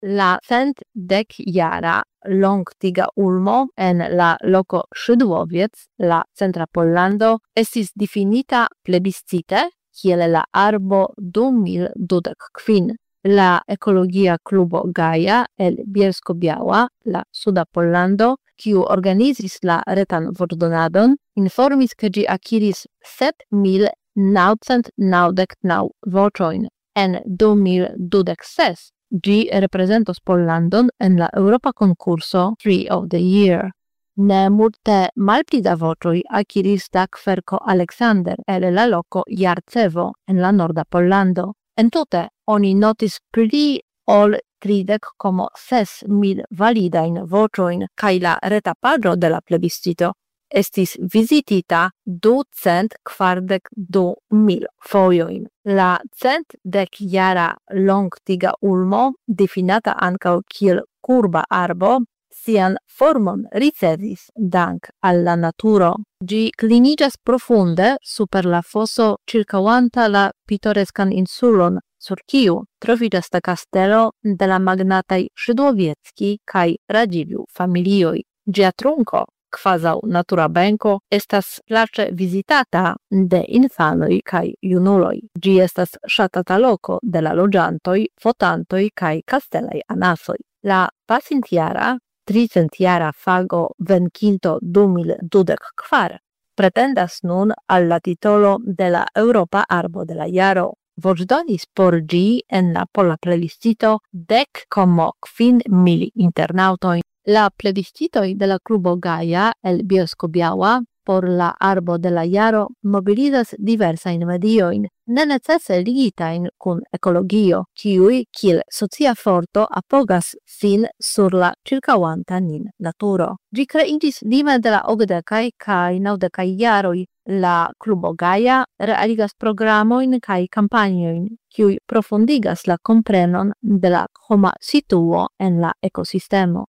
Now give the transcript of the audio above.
La cent dek jara longtiga ulmo en la loko Szydłowiec, la centra Pollando, estis difinita plebiscite kiel la arbo 2025. La ekologia klubo Gaia el Bielsko-Biała, la suda Pollando, kiu organizis la retan voĉdonadon, informis ke ĝi akiris 7.999 voĉojn. En 2026 ĝi reprezentos Pollandon en la Europa konkurso Tree of the Year. Ne multe malpli da voĉoj akiris la kverko Aleksander el la loko Jarcevo en la norda Pollando. Entute oni notis pli ol 30,6 validajn voĉojn kaj la reta paĝo de la plebiscito estis vizitita 242,000 fojojn. La 110-jara longtiga ulmo, difinata ankaŭ kiel kurba arbo, sian formon ricevis dank al la naturo. Ĝi kliniĝas profunde super la foso ĉirkaŭanta la pitoreskan insulon, sur kiu troviĝas la kastelo de la magnataj Szydłowiecki kaj Radziwiłł familioj. Ĝia trunko, kvazaŭ natura benko, estas plaĉe vizitata de infanoj kaj junuloj. Ĝi estas ŝatata loko de la loĝantoj, fotantoj kaj kastelaj anasoj. La pasintjara 300-jara fago venkinto 2024 pretendas nun al la titolo de la Europa Arbo de la Jaro. Voĉdonis por ĝi en la pola plebiscito 10,5 internaŭtojn. La plebiscitoj de la klubo Gaia el Bielsko-Biała por la Arbo de la Jaro mobilizas diversajn mediojn, ne necese ligitajn kun ekologio, kiuj kiel socia forto apogas sin sur la ĉirkaŭanta nin naturo. Ĝi kreiĝis lime de la 80-kaj kaj 90-kaj jaroj. La klubo Gaia realigas programojn kaj kampanjojn, kiuj profundigas la komprenon de la homa situo en la ekosistemo.